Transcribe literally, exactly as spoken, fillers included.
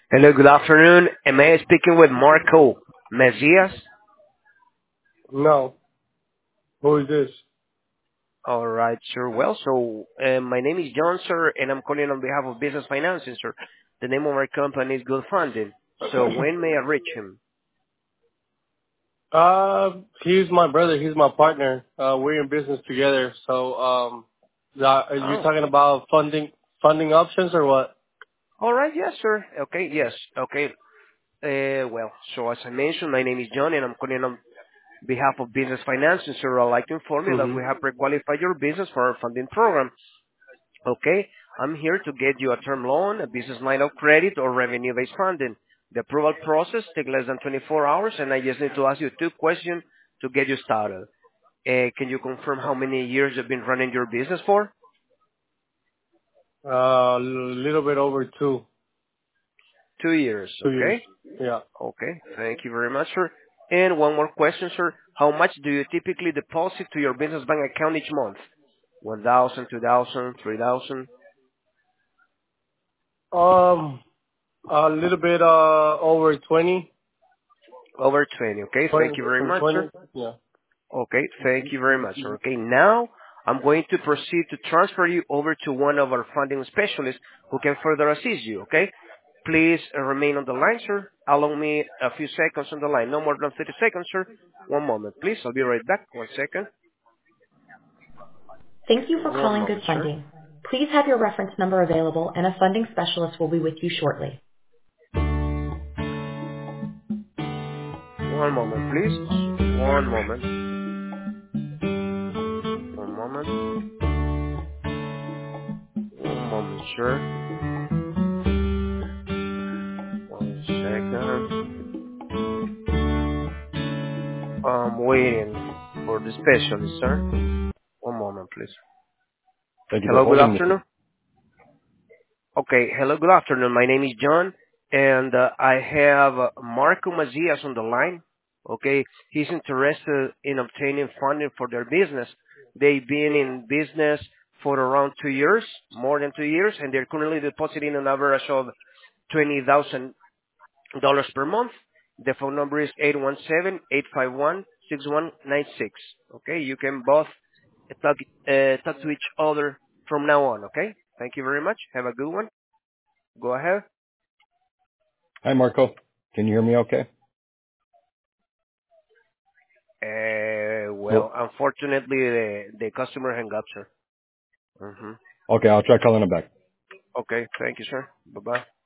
Hello, good afternoon. Am I speaking with Marco Mesias? No. Who is this? All right, sir. Well, so uh, my name is John, sir, and I'm calling on behalf of Business Financing, sir. The name of our company is Good Funding. So when may I reach him? Uh, he's my brother. He's my partner. Uh, we're in business together. So, um, yeah, are you Oh, talking about funding, funding options or what? all right, yes, sir. Okay, yes, okay. Uh, well, so as I mentioned, my name is John, and I'm calling on behalf of Business Financing, sir. I'd like to inform you that hmm we have pre-qualified your business for our funding program. Okay, I'm here to get you a term loan, a business line of credit, or revenue-based funding. The approval process takes less than twenty-four hours, and I just need to ask you two questions to get you started. Uh, can you confirm how many years you've been running your business for? Uh, a little bit over two, Two years, two years. okay? Yeah. Okay, thank you very much, sir. And one more question, sir. How much do you typically deposit to your business bank account each month? One thousand, two thousand, three thousand, Um, a little bit, uh, over twenty, over twenty, okay? twenty Thank you very from much, sir. twenty. Yeah. Okay, thank you very much, sir. Okay, now I'm going to proceed to transfer you over to one of our funding specialists who can further assist you, okay? Please uh, remain on the line, sir. Allow me a few seconds on the line. No more than thirty seconds, sir. One moment, please. I'll be right back. One second. Thank you for One calling Good moment, sir. Funding. Please have your reference number available and a funding specialist will be with you shortly. One moment, please. One moment. One moment. One moment, sir. One second. I'm waiting for the specialist, sir. One moment, please. Thank you for Hello, good holding, Mister afternoon. Okay. Hello, good afternoon. My name is John, and uh, I have uh, Marco Mazias on the line. Okay. He's interested in obtaining funding for their business. They've been in business for around two years, more than two years, and they're currently depositing an average of twenty thousand dollars per month. The phone number is eight one seven, eight five one, six one nine six. Okay. You can both talk, uh, talk to each other from now on. Okay. Thank you very much. Have a good one. Go ahead. Hi, Marco. Can you hear me okay? Uh, well, Well, unfortunately, the, the customer hung up, sir. hmm okay, I'll try calling him back. Okay. Thank you, sir. Bye-bye.